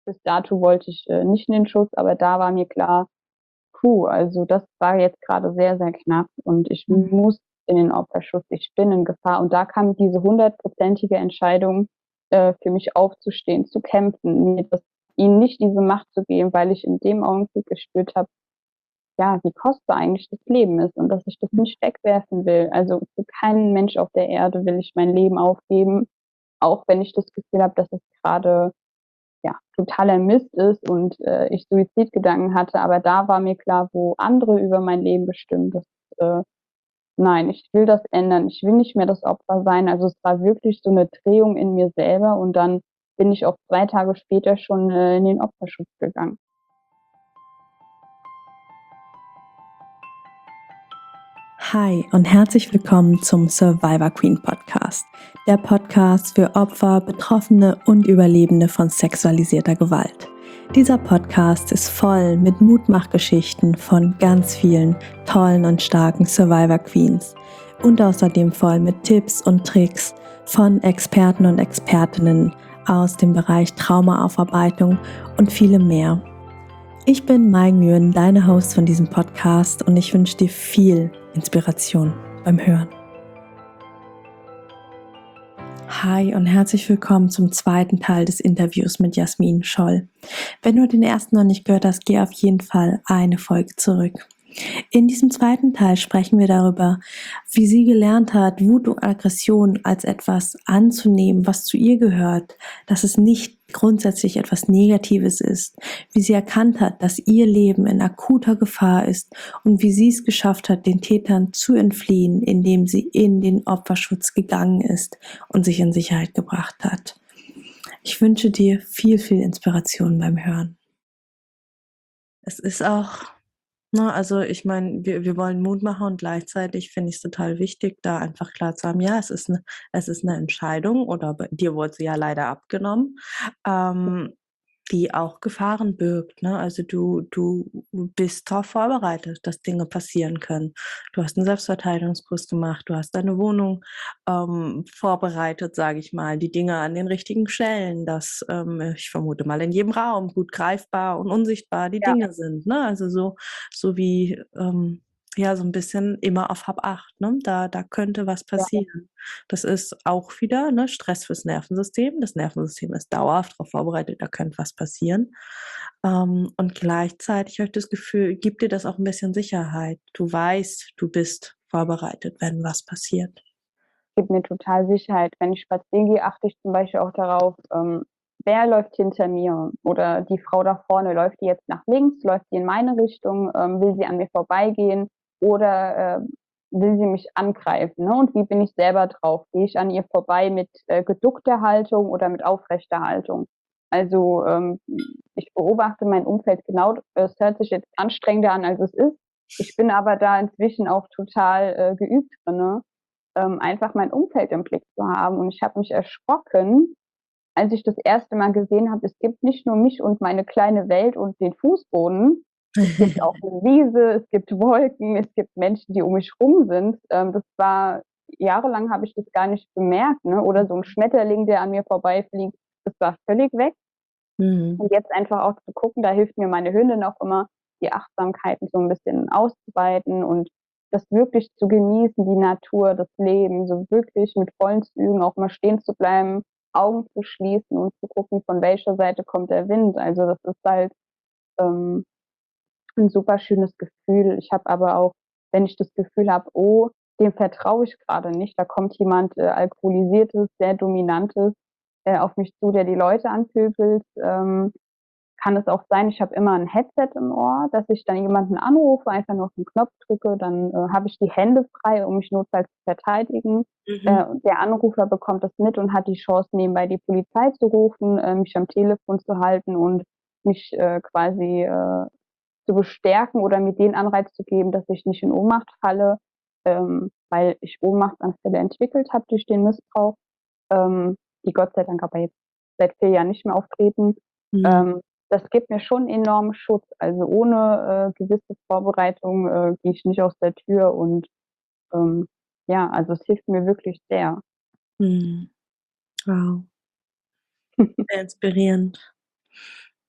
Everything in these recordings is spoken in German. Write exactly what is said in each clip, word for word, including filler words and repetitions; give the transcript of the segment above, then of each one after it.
bis dato wollte ich, äh, nicht in den Schutz, aber da war mir klar: „Puh, also das war jetzt grade sehr, sehr knapp und ich Mhm. muss in den Opferschutz. Ich bin in Gefahr.“ Und da kam diese hundertprozentige Entscheidung, äh, für mich aufzustehen, zu kämpfen, mir das ihnen nicht diese Macht zu geben, weil ich in dem Augenblick gespürt habe, ja, wie kostbar eigentlich das Leben ist und dass ich das Hm. nicht wegwerfen will. Also, für keinen Mensch auf der Erde will ich mein Leben aufgeben, auch wenn ich das Gefühl habe, dass es grade, ja, totaler Mist ist und, äh, ich Suizidgedanken hatte. Aber da war mir klar, wo andere über mein Leben bestimmen, das äh, nein, ich will das ändern. Ich will nicht mehr das Opfer sein. Also, es war wirklich so 'ne Drehung in mir selber und dann bin ich auch zwei Tage später schon, äh, in den Opferschutz gegangen. Hi und herzlich willkommen zum Survivor Queen Podcast, der Podcast für Opfer, Betroffene und Überlebende von sexualisierter Gewalt. Dieser Podcast ist voll mit Mutmachgeschichten von ganz vielen tollen und starken Survivor Queens und außerdem voll mit Tipps und Tricks von Experten und Expertinnen aus dem Bereich Traumaaufarbeitung und vielem mehr. Ich bin Mai Nguyen, deine Host von diesem Podcast, und ich wünsche dir viel Inspiration beim Hören. Hi und herzlich willkommen zum zweiten Teil des Interviews mit Jasmin Scholl. Wenn du den ersten noch nicht gehört hast, geh auf jeden Fall eine Folge zurück. In diesem zweiten Teil sprechen wir darüber, wie sie gelernt hat, Wut und Aggression als etwas anzunehmen, was zu ihr gehört, dass es nicht grundsätzlich etwas Negatives ist, wie sie erkannt hat, dass ihr Leben in akuter Gefahr ist und wie sie es geschafft hat, den Tätern zu entfliehen, indem sie in den Opferschutz gegangen ist und sich in Sicherheit gebracht hat. Ich wünsche dir viel, viel Inspiration beim Hören. Es ist auch Ne, also ich meine, wir wir wollen Mut machen und gleichzeitig finde ich's total wichtig, da einfach klar zu haben, ja, es ist 'ne es ist 'ne Entscheidung oder bei dir wurde sie ja leider abgenommen, ähm, die auch Gefahren birgt, ne? Also du du bist drauf vorbereitet, dass Dinge passieren können. Du hast 'n Selbstverteidigungskurs gemacht, du hast deine Wohnung, ähm, vorbereitet, sage ich mal, die Dinge an den richtigen Stellen, dass, ähm, ich vermute mal, in jedem Raum gut greifbar und unsichtbar die Ja. Dinge sind, ne? Also so so wie, ähm, ja, so 'n bisschen immer auf hab acht, ne? Da da könnte was Ja. passieren. Das ist auch wieder, ne, Stress fürs Nervensystem. Das Nervensystem ist dauerhaft drauf vorbereitet, da könnte was passieren. Ähm, und gleichzeitig habe ich das Gefühl, gibt dir das auch 'n bisschen Sicherheit. Du weißt, du bist vorbereitet, wenn was passiert. Gibt mir total Sicherheit. Wenn ich spazieren gehe, achte ich zum Beispiel auch darauf, ähm, wer läuft hinter mir oder die Frau da vorne, läuft die jetzt nach links, läuft die in meine Richtung, ähm, will sie an mir vorbeigehen oder, ähm, will sie mich angreifen, ne? Und wie bin ich selber drauf? Gehe ich an ihr vorbei mit, äh, geduckter Haltung oder mit aufrechter Haltung? Also, ähm, ich beobachte mein Umfeld genau. Es hört sich jetzt anstrengender an, als es ist. Ich bin aber da inzwischen auch total, äh, geübt drinne, ähm, einfach mein Umfeld im Blick zu haben. Und ich habe mich erschrocken, als ich das erste Mal gesehen habe, es gibt nicht nur mich und meine kleine Welt und den Fußboden. Es gibt auch 'ne Wiese, es gibt Wolken, es gibt Menschen, die um mich rum sind. Ähm, das war jahrelang habe ich das gar nicht bemerkt, ne? Oder so 'n Schmetterling, der an mir vorbeifliegt, das war völlig weg. Mhm. Und jetzt einfach auch zu gucken, da hilft mir meine Hündin auch immer, die Achtsamkeiten so 'n bisschen auszuweiten und das wirklich zu genießen, die Natur, das Leben, so wirklich mit vollen Zügen auch mal stehen zu bleiben, Augen zu schließen und zu gucken, von welcher Seite kommt der Wind. Also, das ist halt, ähm, 'n super schönes Gefühl. Ich habe aber auch, wenn ich das Gefühl habe: „Oh, dem vertraue ich grade nicht, da kommt jemand, äh, Alkoholisiertes, sehr Dominantes, äh, auf mich zu, der die Leute anpöbelt“, ähm, kann es auch sein, ich habe immer 'n Headset im Ohr, dass ich dann jemanden anrufe, einfach nur auf 'n Knopf drücke, dann, äh, habe ich die Hände frei, um mich notfalls zu verteidigen. Mhm. Äh, der Anrufer bekommt das mit und hat die Chance, nebenbei die Polizei zu rufen, äh, mich am Telefon zu halten und mich, äh, quasi, äh, zu bestärken oder mir den Anreiz zu geben, dass ich nicht in Ohnmacht falle, ähm, weil ich Ohnmachtsanfälle entwickelt habe durch den Missbrauch, ähm, die Gott sei Dank aber jetzt seit vier Jahren nicht mehr auftreten. Mhm. Ähm, das gibt mir schon enormen Schutz. Also, ohne, äh, gewisse Vorbereitung, äh, gehe ich nicht aus der Tür und, ähm, ja, also, es hilft mir wirklich sehr. Mhm. Wow. Sehr inspirierend.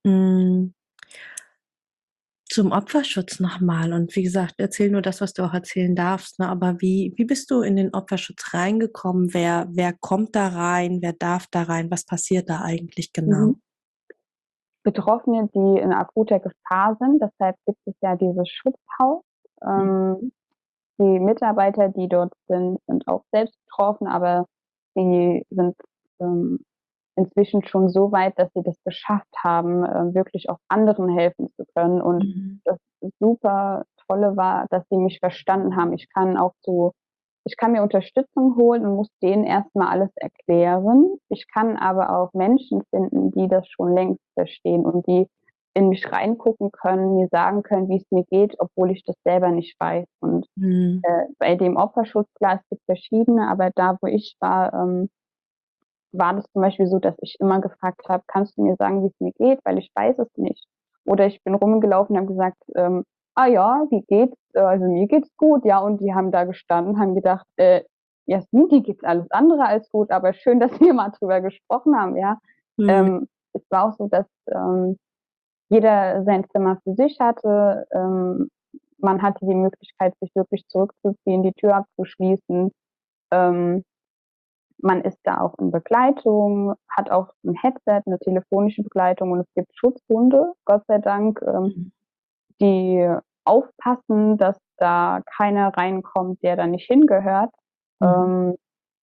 Hm. Zum Opferschutz noch mal und wie gesagt, erzähl nur das, was du auch erzählen darfst, ne? Aber wie wie bist du in den Opferschutz reingekommen? Wer wer kommt da rein? Wer darf da rein? Was passiert da eigentlich Mhm. genau? Betroffene, die in akuter Gefahr sind, deshalb gibt es ja dieses Schutzhaus. Ähm, Mhm. die Mitarbeiter, die dort sind, sind auch selbst betroffen, aber sie sind, ähm, inzwischen schon so weit, dass sie das geschafft haben, äh, wirklich auch anderen helfen zu können. Und Mhm. das super Tolle war, dass sie mich verstanden haben. Ich kann auch zu ich kann mir Unterstützung holen und muss denen erst mal alles erklären. Ich kann aber auch Menschen finden, die das schon längst verstehen und die in mich reingucken können, mir sagen können, wie's mir geht, obwohl ich das selber nicht weiß. Und, Mhm. äh, bei dem Opferschutz, klar, es gibt verschiedene, aber da, wo ich war, ähm, war das zum Beispiel so, dass ich immer gefragt habe: „Kannst du mir sagen, wie's mir geht, weil ich weiß es nicht?“ Oder ich bin rumgelaufen und habe gesagt, ähm: „Ah ja, wie geht's? Äh, also mir geht's gut, ja.“ Und die haben da gestanden, haben gedacht: „Äh, Jasmin, dir geht's alles andere als gut, aber schön, dass wir mal drüber gesprochen haben“, ja? Mhm. Ähm, es war auch so, dass, ähm, jeder sein Zimmer für sich hatte. Ähm, man hatte die Möglichkeit, sich wirklich zurückzuziehen, die Tür abzuschließen. Ähm, man ist da auch in Begleitung, hat auch 'n Headset, 'ne telefonische Begleitung und es gibt Schutzhunde, Gott sei Dank, ähm, Mhm. die aufpassen, dass da keiner reinkommt, der da nicht hingehört. Mhm. Ähm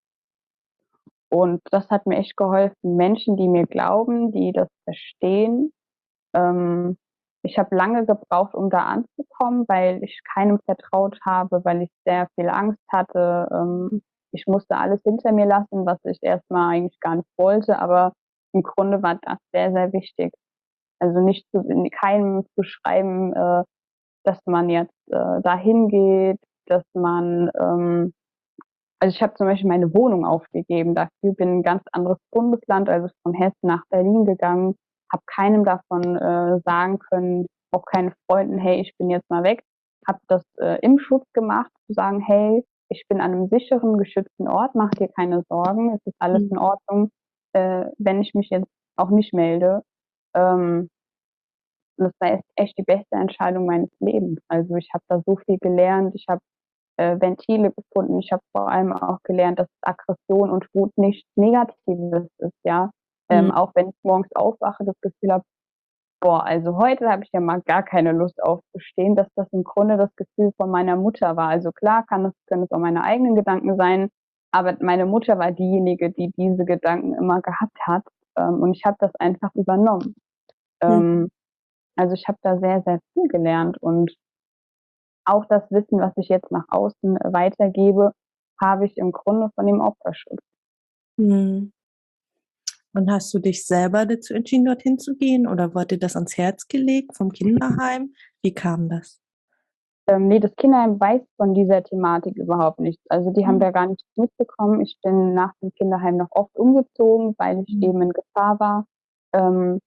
und das hat mir echt geholfen. Menschen, die mir glauben, die das verstehen. Ähm, ich habe lange gebraucht, um da anzukommen, weil ich keinem vertraut habe, weil ich sehr viel Angst hatte. Ähm, ich musste alles hinter mir lassen, was ich erst mal eigentlich gar nicht wollte, aber im Grunde war das sehr, sehr wichtig. Also, nicht zu in keinem zu schreiben, äh, dass man jetzt, äh, da hingeht, dass man, ähm also, ich habe zum Beispiel meine Wohnung aufgegeben dafür, bin in 'n ganz anderes Bundesland, also von Hessen nach Berlin gegangen, habe keinem davon, äh, sagen können, auch keinen Freunden: „Hey, ich bin jetzt mal weg.“ Habe das, äh, im Schutz gemacht, zu sagen: „Hey, ich bin an 'nem sicheren, geschützten Ort, mach dir keine Sorgen, es ist alles Mhm. in Ordnung, äh, wenn ich mich jetzt auch nicht melde.“ Ähm und das war jetzt echt die beste Entscheidung meines Lebens. Also, ich habe da so viel gelernt. Ich habe, äh, Ventile gefunden. Ich habe vor allem auch gelernt, dass Aggression und Wut nichts Negatives ist, ja? Mhm. Ähm, auch wenn ich morgens aufwache, das Gefühl habe: „Boah, also heute habe ich ja mal gar keine Lust aufzustehen“, dass das im Grunde das Gefühl von meiner Mutter war. Also, klar kann es können es auch meine eigenen Gedanken sein, aber meine Mutter war diejenige, die diese Gedanken immer gehabt hat, ähm, und ich habe das einfach übernommen. Mhm. Ähm, also, ich habe da sehr, sehr viel gelernt und auch das Wissen, was ich jetzt nach außen, äh, weitergebe, habe ich im Grunde von dem Opferschutz. Mhm. Und hast du dich selber dazu entschieden, dorthin zu gehen oder wurde dir das ans Herz gelegt vom Kinderheim? Wie kam das? Ähm, ne, das Kinderheim weiß von dieser Thematik überhaupt nichts. Also, die haben Mhm. da gar nichts mitbekommen. Ich bin nach dem Kinderheim noch oft umgezogen, weil ich Mhm. eben in Gefahr war. Ähm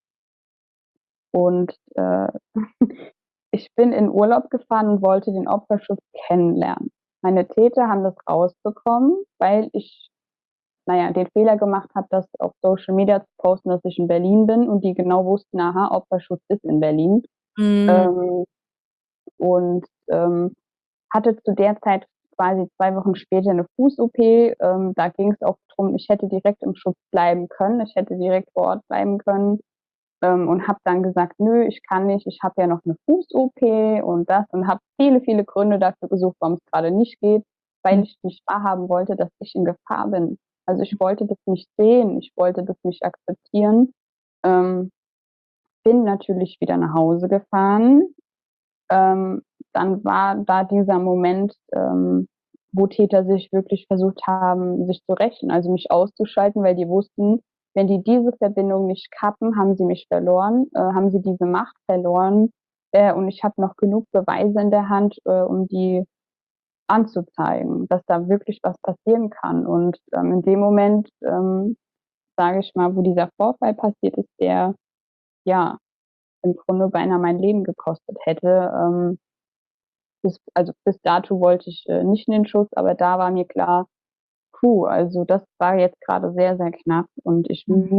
und, äh, ich bin in Urlaub gefahren und wollte den Opferschutz kennenlernen. Meine Täter haben das rausbekommen, weil ich, na ja, den Fehler gemacht habe, das auf Social Media zu posten, dass ich in Berlin bin und die genau wussten: „Aha, Opferschutz ist in Berlin.“ Mhm. Ähm, und, ähm, hatte zu der Zeit quasi zwei Wochen später 'ne Fuß-OP. Ähm, da ging's auch drum, ich hätte direkt im Schutz bleiben können. Ich hätte direkt vor Ort bleiben können, ähm, und habe dann gesagt: „Nö, ich kann nicht, ich habe ja noch 'ne Fuß-OP und das“ und habe viele, viele Gründe dafür gesucht, warum's grade nicht geht, weil Mhm. ich nicht wahrhaben wollte, dass ich in Gefahr bin. Also, ich wollte das nicht sehen, ich wollte das nicht akzeptieren. Ähm, bin natürlich wieder nach Hause gefahren. Ähm, dann war da dieser Moment, ähm, wo Täter sich wirklich versucht haben, sich zu rächen, also mich auszuschalten, weil die wussten, wenn die diese Verbindung nicht kappen, haben sie mich verloren, äh, haben sie diese Macht verloren, äh, und ich habe noch genug Beweise in der Hand, äh, um die anzuzeigen, dass da wirklich was passieren kann. Und, ähm, in dem Moment, ähm, sage ich mal, wo dieser Vorfall passiert ist, der, ja, im Grunde beinahe mein Leben gekostet hätte, ähm bis also, bis dato wollte ich, äh, nicht in den Schutz, aber da war mir klar: „Puh, also das war jetzt grade sehr, sehr knapp und ich Mhm. muss“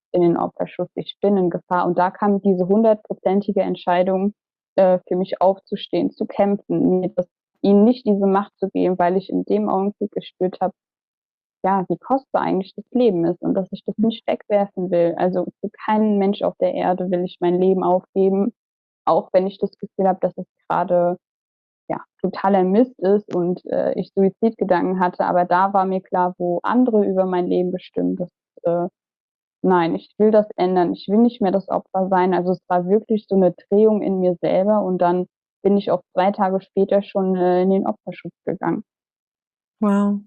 in den Opferschutz, ich bin in Gefahr. Und da kam diese hundertprozentige Entscheidung, äh, für mich aufzustehen, zu kämpfen, mir das ihnen nicht diese Macht zu geben, weil ich in dem Augenblick gespürt habe, ja, wie kostbar eigentlich das Leben ist und dass ich das nicht wegwerfen will. Also, für keinen Mensch auf der Erde will ich mein Leben aufgeben, auch wenn ich das Gefühl habe, dass es grade, ja, totaler Mist ist und, äh, ich Suizidgedanken hatte. Aber da war mir klar, wo andere über mein Leben bestimmen, das, äh nein, ich will das ändern. Ich will nicht mehr das Opfer sein. Also, es war wirklich so 'ne Drehung in mir selber und dann bin ich auch zwei Tage später schon, äh, in den Opferschutz gegangen. Wow.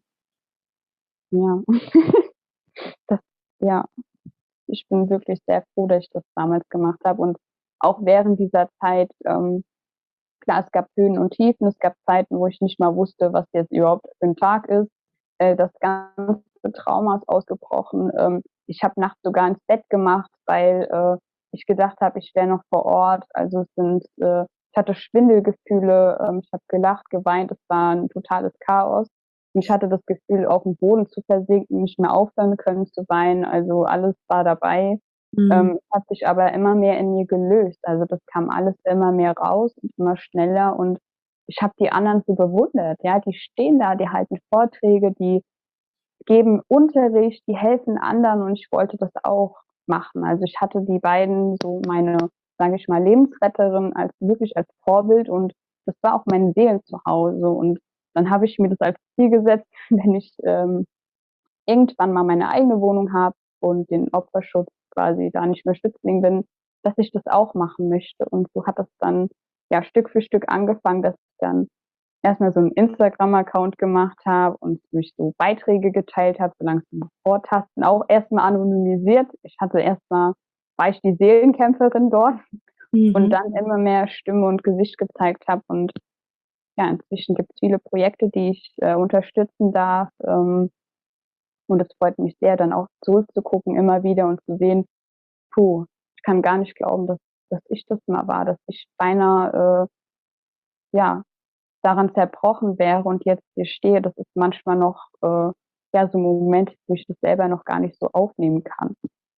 Ja. Das ja. Ich bin wirklich sehr froh, dass ich das damals gemacht habe und auch während dieser Zeit, ähm klar, es gab Höhen und Tiefen. Es gab Zeiten, wo ich nicht mal wusste, was jetzt überhaupt für 'n Tag ist. Äh, das ganze Trauma ist ausgebrochen. Ähm, ich habe nachts sogar ins Bett gemacht, weil, äh, ich gedacht habe, ich wäre noch vor Ort. Also, es sind äh, ich hatte Schwindelgefühle, ähm, ich habe gelacht, geweint. Es war 'n totales Chaos. Und ich hatte das Gefühl, aufm Boden zu versinken, nicht mehr aufhören können zu weinen. Also, alles war dabei. Mhm. Ähm, hat sich aber immer mehr in mir gelöst. Also, das kam alles immer mehr raus und immer schneller und ich habe die anderen so bewundert, ja? Die stehen da, die halten Vorträge, die geben Unterricht, die helfen anderen und ich wollte das auch machen. Also, ich hatte die beiden so meine, sage ich mal, Lebensretterin als wirklich als Vorbild und das war auch mein Seelenzuhause. Und dann habe ich mir das als Ziel gesetzt, wenn ich, ähm, irgendwann mal meine eigene Wohnung habe und den Opferschutz quasi da nicht mehr Schützling bin, dass ich das auch machen möchte. Und so hat das dann, ja, Stück für Stück angefangen, dass ich dann erst mal so 'n Instagram-Account gemacht habe und wo ich so Beiträge geteilt habe, so langsam vortasten, auch erst mal anonymisiert. Ich hatte erst mal war ich die Seelenkämpferin dort und Mhm. dann immer mehr Stimme und Gesicht gezeigt habe und ja, inzwischen gibt's viele Projekte, die ich, äh, unterstützen darf. Ähm, und es freut mich sehr, dann auch zurückzugucken immer wieder und zu sehen: „Puh, ich kann gar nicht glauben, dass dass ich das mal war, dass ich beinahe, äh, ja, daran zerbrochen wäre und jetzt hier stehe.“ Das ist manchmal noch, äh, ja, so 'n Moment, wo ich das selber noch gar nicht so aufnehmen kann.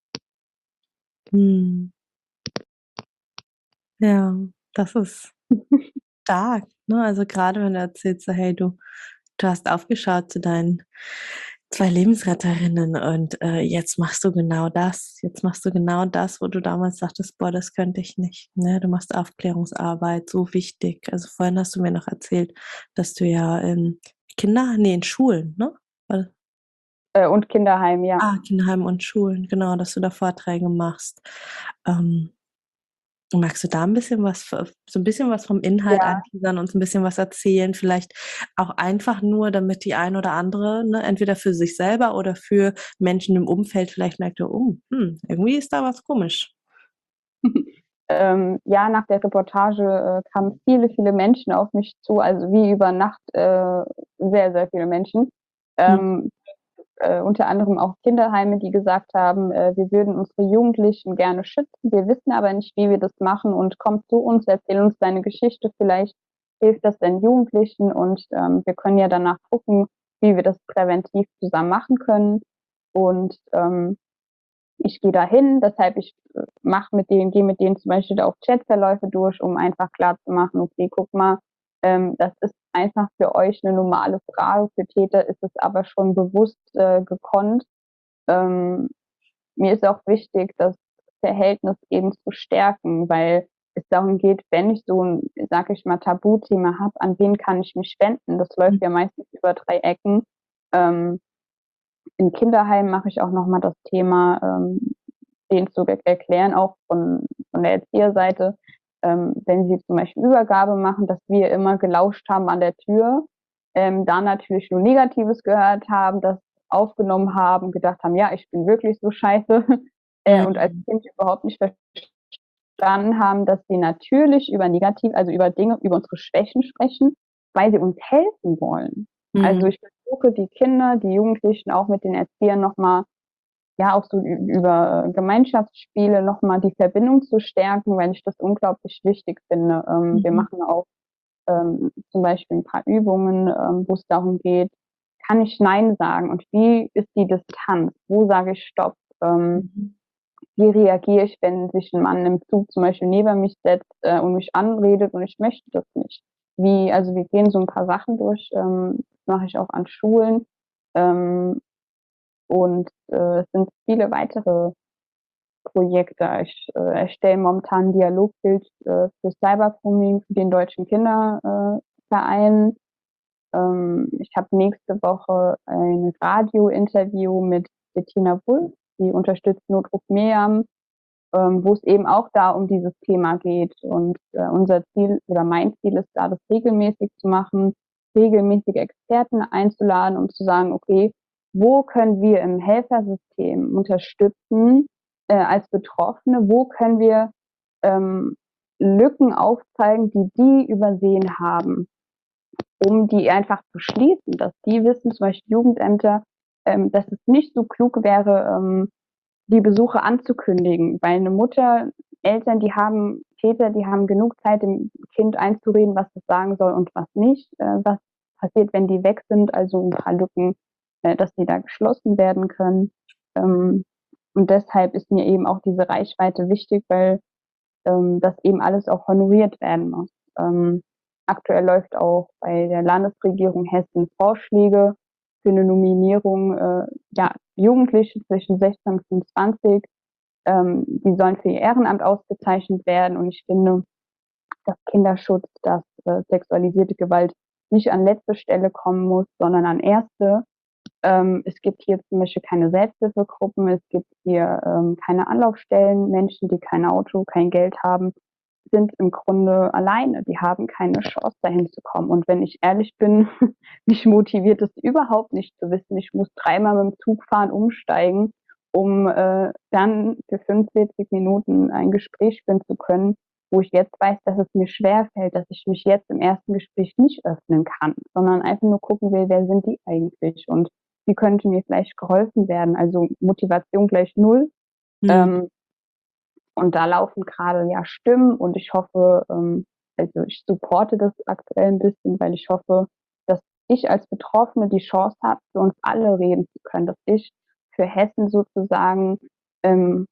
Mhm. Ja, das ist stark, ne? Also, grade wenn du erzählst, so: „Hey, du du hast aufgeschaut zu deinen zwei Lebensretterinnen und, äh, jetzt machst du genau das. Jetzt machst du genau das, wo du damals dachtest: ‚Boah, das könnte ich nicht’“, ne? Du machst Aufklärungsarbeit, so wichtig. Also, vorhin hast du mir noch erzählt, dass du ja in Kinder ne, in Schulen, ne? War Äh, und Kinderheim, ja. Ah, Kinderheim und Schulen, genau, dass du da Vorträge machst. Ähm, magst du da 'n bisschen was v so 'n bisschen was vom Inhalt Ja. anteasern, uns 'n bisschen was erzählen? Vielleicht auch einfach nur, damit die ein oder andere, ne, entweder für sich selber oder für Menschen im Umfeld vielleicht merkt: „Oh, hm, irgendwie ist da was komisch.“ Ähm, ja, nach der Reportage, äh, kamen viele, viele Menschen auf mich zu, also wie über Nacht, äh, sehr, sehr viele Menschen. Mhm. Ähm, äh, unter anderem auch Kinderheime, die gesagt haben: „Äh, wir würden unsere Jugendlichen gerne schützen, wir wissen aber nicht, wie wir das machen und komm zu uns, erzähl uns deine Geschichte, vielleicht hilft das den Jugendlichen und, ähm, wir können ja danach gucken, wie wir das präventiv zusammen machen können.“ Und, ähm, ich gehe da hin, weshalb ich, äh, mache mit denen gehe mit denen zum Beispiel auch Chatverläufe durch, um einfach klarzumachen: „Okay, guck mal, ähm, das ist einfach für euch 'ne normale Frage, für Täter ist es aber schon bewusst, äh, gekonnt.“ Ähm, mir ist auch wichtig, das Verhältnis eben zu stärken, weil es darum geht, wenn ich so 'n, sage ich mal, Tabuthema habe, an wen kann ich mich wenden? Das läuft Mhm. ja meistens über drei Ecken. Ähm, im Kinderheim mache ich auch noch mal das Thema, ähm, denen zu er erklären, auch von von der Erzieherseite, ähm, wenn sie zum Beispiel Übergabe machen, dass wir immer gelauscht haben an der Tür, ähm, da natürlich nur Negatives gehört haben, das aufgenommen haben, gedacht haben: „Ja, ich bin wirklich so scheiße.“ Äh, und als Mhm. Kind überhaupt nicht verstanden haben, dass sie natürlich über negativ also über Dinge über unsere Schwächen sprechen, weil sie uns helfen wollen. Also, Mhm. ich versuche, die Kinder, die Jugendlichen auch mit den Erziehern noch mal ja, auch so ü über Gemeinschaftsspiele noch mal die Verbindung zu stärken, weil ich das unglaublich wichtig finde. Ähm, wir Mhm. machen auch, ähm, zum Beispiel 'n paar Übungen, ähm, wo's darum geht: „Kann ich nein sagen und wie ist die Distanz? Wo sage ich stopp?“ Ähm Mhm. wie reagiere ich, wenn sich ein Mann im Zug zum Beispiel neben mich setzt äh, und mich anredet und ich möchte das nicht. Wie, also wir gehen so ein paar Sachen durch, ähm, das mache ich auch an Schulen ähm, und äh, es sind viele weitere Projekte. Ich äh, erstelle momentan ein Dialogbild äh, für Cybergrooming für den Deutschen Kinderverein. Äh, Verein. ähm, ich habe nächste Woche ein Radio-Interview mit Bettina Wulff, die unterstützt Notruf Miriam, ähm, wo es eben auch da um dieses Thema geht. Und äh, unser Ziel oder mein Ziel ist da, das regelmäßig zu machen, regelmäßig Experten einzuladen, um zu sagen, okay, wo können wir im Helfersystem unterstützen äh, als Betroffene, wo können wir ähm, Lücken aufzeigen, die die übersehen haben, um die einfach zu schließen, dass die wissen, zum Beispiel Jugendämter, ähm, dass es nicht so klug wäre, ähm, die Besuche anzukündigen, weil eine Mutter, Eltern, die haben, Väter, die haben genug Zeit, dem Kind einzureden, was es sagen soll und was nicht, äh, was passiert, wenn die weg sind, also ein paar Lücken, äh, dass die da geschlossen werden können. Ähm, und deshalb ist mir eben auch diese Reichweite wichtig, weil ähm, das eben alles auch honoriert werden muss. Ähm, aktuell läuft auch bei der Landesregierung Hessen Vorschläge für eine Nominierung, äh, ja, Jugendliche zwischen sechzehn und fünfundzwanzig, ähm, die sollen für ihr Ehrenamt ausgezeichnet werden. Und ich finde, dass Kinderschutz, dass äh, sexualisierte Gewalt nicht an letzte Stelle kommen muss, sondern an erste. Ähm, es gibt hier zum Beispiel keine Selbsthilfegruppen, es gibt hier ähm, keine Anlaufstellen. Menschen, die kein Auto, kein Geld haben, sind im Grunde alleine. Die haben keine Chance, dahin zu kommen. Und wenn ich ehrlich bin, mich motiviert es überhaupt nicht zu wissen, ich muss dreimal mit dem Zug fahren, umsteigen, um äh, dann für fünfundvierzig Minuten ein Gespräch führen zu können, wo ich jetzt weiß, dass es mir schwerfällt, dass ich mich jetzt im ersten Gespräch nicht öffnen kann, sondern einfach nur gucken will, wer sind die eigentlich und wie könnte mir vielleicht geholfen werden. Also Motivation gleich null. Mhm. Ähm, und da laufen gerade ja Stimmen und ich hoffe, ähm, also ich supporte das aktuell ein bisschen, weil ich hoffe, dass ich als Betroffene die Chance habe, für uns alle reden zu können, dass ich für Hessen sozusagen ähm,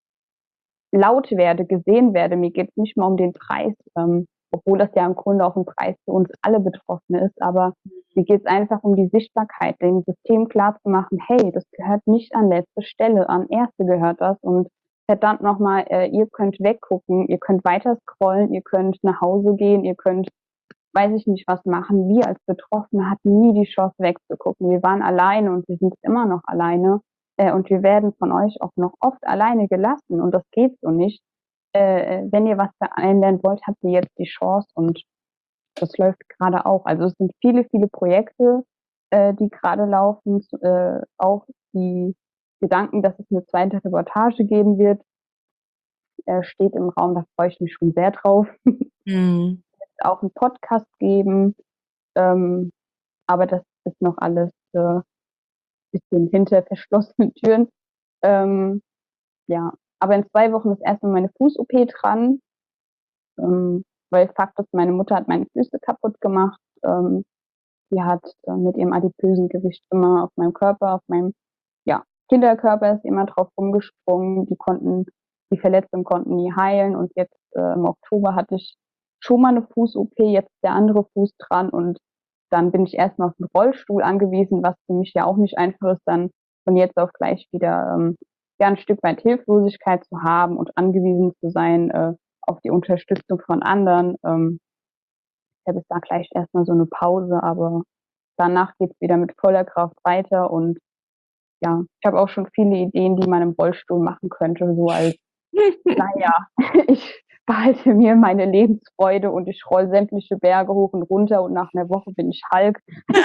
laut werde, gesehen werde. Mir geht es nicht mal um den Preis, ähm, obwohl das ja im Grunde auch ein Preis für uns alle Betroffene ist, aber mir geht es einfach um die Sichtbarkeit, dem System klarzumachen, hey, das gehört nicht an letzte Stelle, an erste gehört das und verdammt nochmal, äh, ihr könnt weggucken, ihr könnt weiter scrollen, ihr könnt nach Hause gehen, ihr könnt, weiß ich nicht, was machen. Wir als Betroffene hatten nie die Chance wegzugucken. Wir waren alleine und wir sind immer noch alleine. Äh, und wir werden von euch auch noch oft alleine gelassen. Und das geht so nicht. Äh, wenn ihr was verändern wollt, habt ihr jetzt die Chance und das läuft gerade auch. Also es sind viele, viele Projekte, äh, die gerade laufen. Äh, auch die Gedanken, dass es eine zweite Reportage geben wird, äh, steht im Raum. Da freue ich mich schon sehr drauf. Mhm. Auch einen Podcast geben. Ähm, aber das ist noch alles äh, bisschen hinter verschlossenen Türen. Ähm, ja, aber in zwei Wochen ist erstmal meine Fuß-O P dran, ähm, weil Fakt ist, meine Mutter hat meine Füße kaputt gemacht. Ähm, die hat äh, mit ihrem adipösen Gewicht immer auf meinem Körper, auf meinem ja, Kinderkörper ist immer drauf rumgesprungen. Die konnten, die Verletzungen konnten nie heilen. Und jetzt äh, im Oktober hatte ich schon mal eine Fuß-O P, jetzt ist der andere Fuß dran und dann bin ich erstmal auf den Rollstuhl angewiesen, was für mich ja auch nicht einfach ist, dann von jetzt auf gleich wieder ähm, ja, ein Stück weit Hilflosigkeit zu haben und angewiesen zu sein äh, auf die Unterstützung von anderen. Ähm, deshalb ist da gleich erstmal so eine Pause, aber danach geht es wieder mit voller Kraft weiter und ja, ich habe auch schon viele Ideen, die man im Rollstuhl machen könnte, so als, naja, ich behalte mir meine Lebensfreude und ich roll sämtliche Berge hoch und runter und nach einer Woche bin ich Hulk.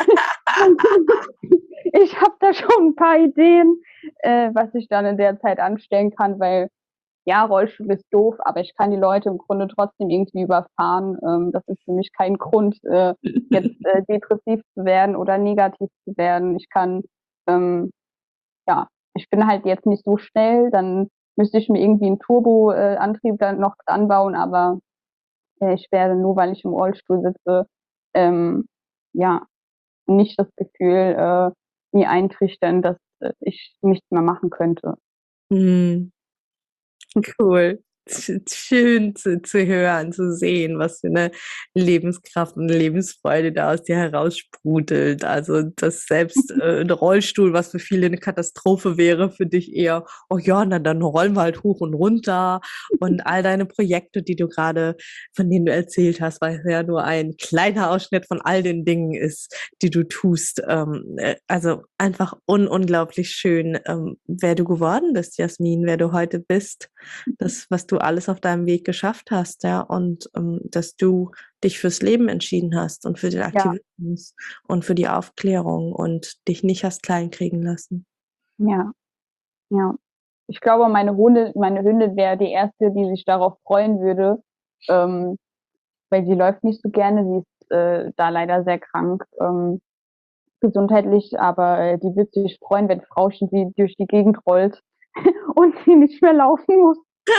Ich habe da schon ein paar Ideen, äh, was ich dann in der Zeit anstellen kann, weil ja, Rollstuhl ist doof, aber ich kann die Leute im Grunde trotzdem irgendwie überfahren. Ähm, das ist für mich kein Grund, äh, jetzt äh, depressiv zu werden oder negativ zu werden. Ich kann ähm, ja, ich bin halt jetzt nicht so schnell, dann müsste ich mir irgendwie einen Turboantrieb dann noch dran bauen, aber äh, ich werde nur, weil ich im Rollstuhl sitze, ähm, ja, nicht das Gefühl äh, mir eintrichtern, dass äh, ich nichts mehr machen könnte. Mhm. Cool. Schön zu, zu hören, zu sehen, was für eine Lebenskraft und Lebensfreude da aus dir heraussprudelt. Also, dass selbst äh, ein Rollstuhl, was für viele eine Katastrophe wäre, für dich eher, oh ja, na dann rollen wir halt hoch und runter. Und all deine Projekte, die du gerade, von denen du erzählt hast, weil es ja nur ein kleiner Ausschnitt von all den Dingen ist, die du tust. Ähm, äh, also einfach un unglaublich schön, ähm, wer du geworden bist, Jasmin, wer du heute bist, das, was du alles auf deinem Weg geschafft hast, ja, und ähm, dass du dich fürs Leben entschieden hast und für den Ja, Aktivismus und für die Aufklärung und dich nicht hast kleinkriegen lassen. ja, ja. Ich glaube, meine Hunde, meine Hündin wäre die erste, die sich darauf freuen würde, ähm, weil sie läuft nicht so gerne. Sie ist äh, da leider sehr krank, ähm, gesundheitlich, aber äh, die wird sich freuen, wenn Frauchen sie durch die Gegend rollt und sie nicht mehr laufen muss.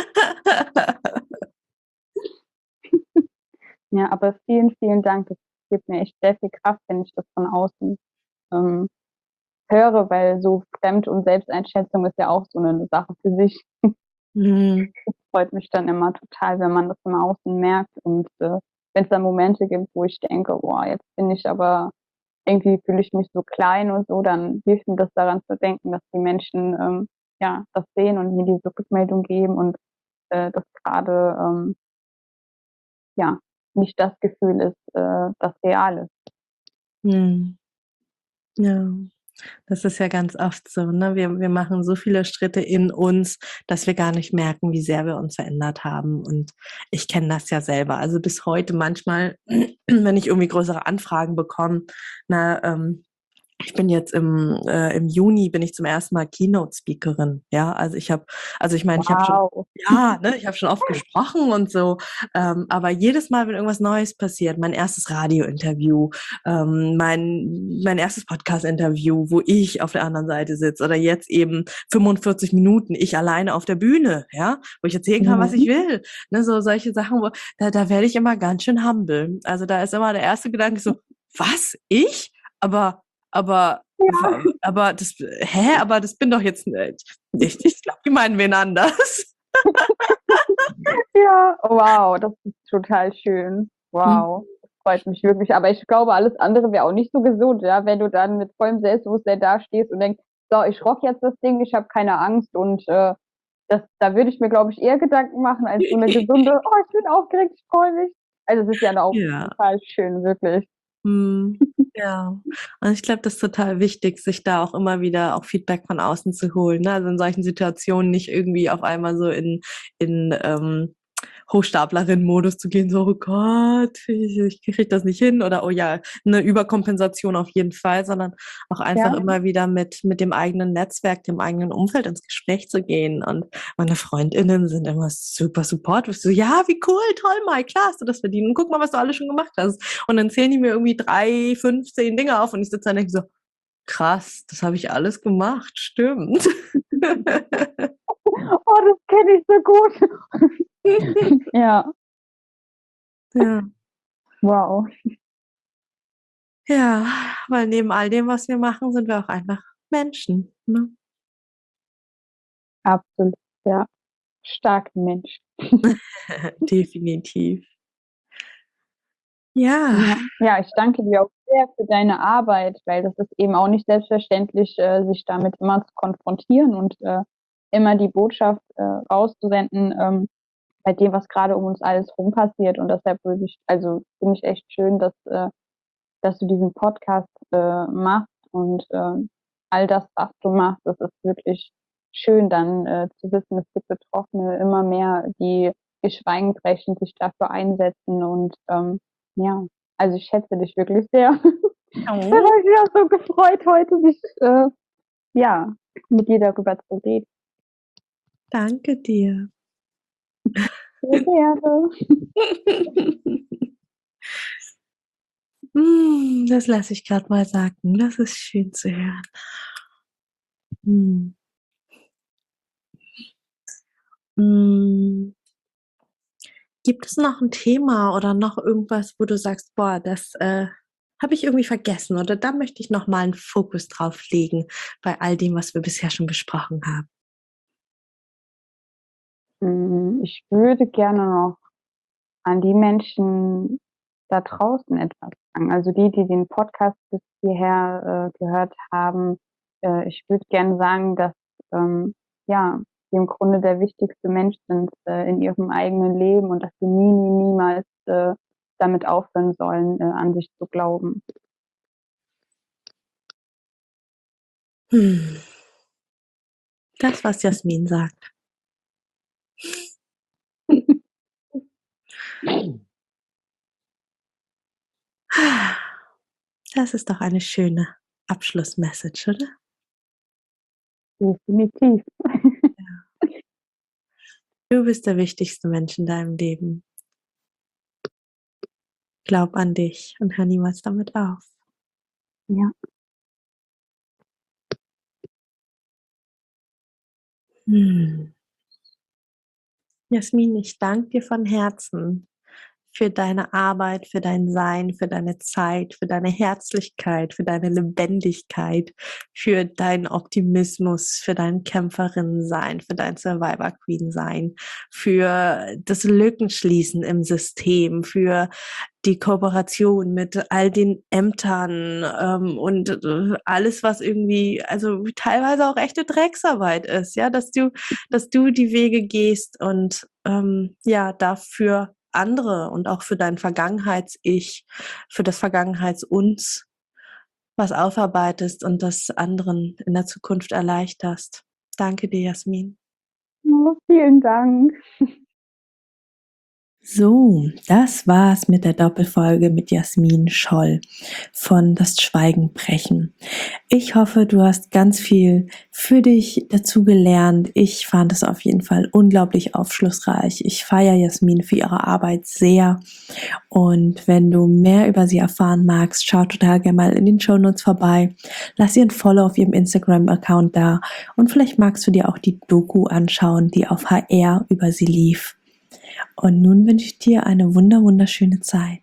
Ja, aber vielen, vielen Dank. Das gibt mir echt sehr viel Kraft, wenn ich das von außen ähm, höre, weil so Fremd- und Selbsteinschätzung ist ja auch so eine Sache für sich. Mhm. Das freut mich dann immer total, wenn man das im Außen merkt und äh, wenn es dann Momente gibt, wo ich denke, boah, jetzt bin ich aber irgendwie fühle ich mich so klein und so, dann hilft mir das daran zu denken, dass die Menschen ähm, ja das sehen und mir diese Rückmeldung geben und äh, das gerade ähm, ja nicht das Gefühl ist, äh, das real ist. Mhm. Ja. Das ist ja ganz oft so, ne? Wir, wir machen so viele Schritte in uns, dass wir gar nicht merken, wie sehr wir uns verändert haben. Und ich kenne das ja selber. Also bis heute manchmal, wenn ich irgendwie größere Anfragen bekomme, na, ähm, ich bin jetzt im, äh, im Juni bin ich zum ersten Mal Keynote-Speakerin. Ja, also ich habe, also ich meine, ich habe schon, Wow. ja, ne, ich habe schon oft gesprochen und so, ähm, aber jedes Mal, wenn irgendwas Neues passiert, mein erstes Radio-Interview, ähm, mein, mein erstes Podcast-Interview, wo ich auf der anderen Seite sitze oder jetzt eben fünfundvierzig Minuten, ich alleine auf der Bühne, ja, wo ich erzählen kann, was ich Mhm. will, ne, so solche Sachen, wo, da, da werde ich immer ganz schön humble. Also da ist immer der erste Gedanke so, was, ich? Aber aber Ja, wa aber das hä? Aber das bin doch jetzt nicht. Ich ich glaube, die meinen wen anders. ja, wow, das ist total schön. Mhm. Wow, das freut mich wirklich. Aber ich glaube, alles andere wäre auch nicht so gesund, ja, wenn du dann mit vollem Selbstbewusstsein dastehst und denkst, so, ich rock jetzt das Ding, ich habe keine Angst und äh, das, da würde ich mir, glaube ich, eher Gedanken machen als so eine gesunde, oh, ich bin aufgeregt, ich freue mich. Also es ist ja auch Ja. total schön, wirklich. Mhm. Ja. Und ich glaube, das ist total wichtig, sich da auch immer wieder auch Feedback von außen zu holen, ne? Also in solchen Situationen nicht irgendwie auf einmal so in in, ähm, Hochstaplerin-Modus zu gehen, so: „Oh Gott, ich ich kriege das nicht hin“ oder „Oh ja“, 'ne Überkompensation auf jeden Fall, sondern auch einfach Ja, immer wieder mit mit dem eigenen Netzwerk, dem eigenen Umfeld ins Gespräch zu gehen. Und meine Freundinnen sind immer super supportive, so: „Ja, wie cool, toll, Mai, klar hast du das verdient und guck mal, was du alles schon gemacht hast.“ Und dann zählen die mir irgendwie drei, fünf, zehn Dinge auf und ich sitze da und denke so: „Krass, das habe ich alles gemacht, stimmt.“ oh, das kenne ich so gut. Ja, Ja. wow, Ja, weil neben all dem, was wir machen, sind wir auch einfach Menschen, ne? absolut, ja, starker Mensch. Definitiv. Ja. Ja. Ja, ich danke dir auch sehr für deine Arbeit, weil das ist eben auch nicht selbstverständlich, äh, sich damit immer zu konfrontieren und, äh, immer die Botschaft, äh, rauszusenden, ähm, bei dem, was grade um uns alles rum passiert. Und deshalb würde ich also, finde ich echt schön, dass, äh dass du diesen Podcast, äh, machst und, ähm, all das, was du machst, das ist wirklich schön dann, äh, zu wissen, es gibt Betroffene immer mehr, die ihr Schweigen brechen, sich dafür einsetzen und, ähm, ja, also ich schätze dich wirklich sehr. Es hat Oh, mich wieder so gefreut, heute mich, äh, ja, mit dir darüber zu reden. danke dir. Sehr gerne. Hm, das lasse ich grad mal sacken. Das ist schön zu hören. Mhm. Hm, gibt es noch 'n Thema oder noch irgendwas, wo du sagst: „Boah, das, äh, habe ich irgendwie vergessen“ oder da möchte ich noch mal 'n Fokus drauf legen bei all dem, was wir bisher schon besprochen haben? ich würde gerne noch an die Menschen da draußen etwas sagen. Also die, die den Podcast bis hierher äh, gehört haben. Äh, ich würde gerne sagen, dass ähm, ja, die im Grunde der wichtigste Mensch sind äh, in ihrem eigenen Leben und dass sie nie, nie, niemals äh, damit aufhören sollen, äh, an sich zu glauben. Hm. Das, was Jasmin sagt. Das ist doch eine schöne Abschlussmessage, oder? Definitiv. Ja. Du bist der wichtigste Mensch in deinem Leben. Glaub an dich und hör niemals damit auf. Ja. Hm. Jasmin, ich danke dir von Herzen für deine Arbeit, für dein Sein, für deine Zeit, für deine Herzlichkeit, für deine Lebendigkeit, für deinen Optimismus, für dein Kämpferinnen-Sein, für dein Survivor-Queen-Sein, für das Lückenschließen im System, für die Kooperation mit all den Ämtern ähm, und äh, alles, was irgendwie, also teilweise auch echte Drecksarbeit ist, ja, dass du, dass du die Wege gehst und ähm, ja, dafür andere und auch für dein Vergangenheits-Ich, für das Vergangenheits-Uns was aufarbeitest und das anderen in der Zukunft erleichterst. Danke dir, Jasmin. Oh, vielen Dank. So, das war's mit der Doppelfolge mit Jasmin Scholl von Das Schweigen brechen. Ich hoffe, du hast ganz viel für dich dazu gelernt. Ich fand es auf jeden Fall unglaublich aufschlussreich. Ich feiere Jasmin für ihre Arbeit sehr. Und wenn du mehr über sie erfahren magst, schau total gerne mal in den Shownotes vorbei. Lass ihr ein Follow auf ihrem Instagram-Account da. Und vielleicht magst du dir auch die Doku anschauen, die auf H R über sie lief. Und nun wünsche ich dir eine wunder wunderschöne Zeit.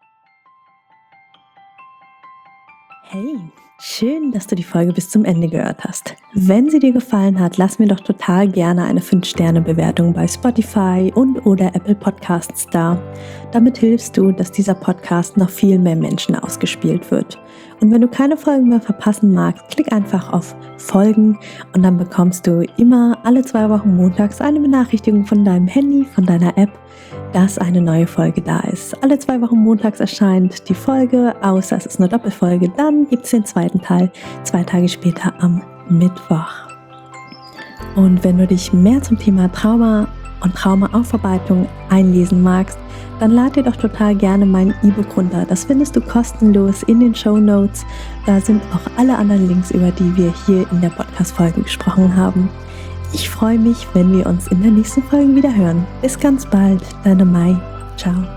Hey, schön, dass du die Folge bis zum Ende gehört hast. Wenn sie dir gefallen hat, lass mir doch total gerne eine fünf Sterne Bewertung bei Spotify und oder Apple Podcasts da. Damit hilfst du, dass dieser Podcast noch viel mehr Menschen ausgespielt wird. Und wenn du keine Folgen mehr verpassen magst, klick einfach auf Folgen und dann bekommst du immer alle zwei Wochen montags eine Benachrichtigung von deinem Handy, von deiner App, dass eine neue Folge da ist. Alle zwei Wochen montags erscheint die Folge, außer es ist eine Doppelfolge, dann gibt es den zweiten Teil, zwei Tage später am Mittwoch. Und wenn du dich mehr zum Thema Trauma und Traumaaufarbeitung einlesen magst, dann lad dir doch total gerne mein E-Book runter. Das findest du kostenlos in den Shownotes. Da sind auch alle anderen Links, über die wir hier in der Podcast-Folge gesprochen haben. Ich freue mich, wenn wir uns in der nächsten Folge wieder hören. Bis ganz bald, deine Mai. Ciao.